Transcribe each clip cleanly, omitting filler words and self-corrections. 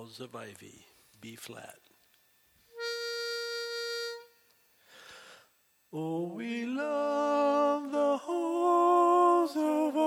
Halls of Ivy, B flat. Oh, we love the halls of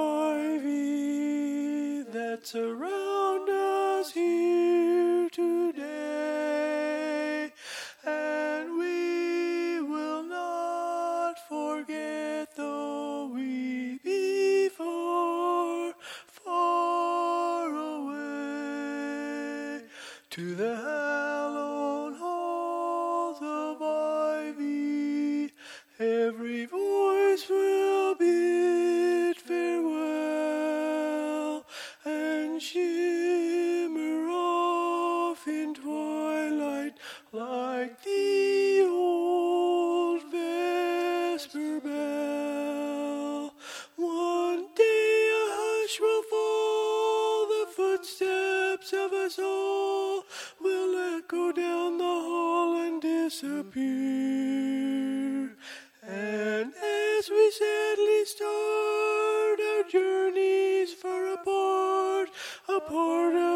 ivy that surround us here today, and we will not forget though we be far, far away, to the hallowed halls of ivy. Every voice will bid farewell and shimmer off in twilight like the old vesper bell. One day a hush will fall, the footsteps of us all will echo down the hall and disappear. And as we sadly start our journeys far apart, apart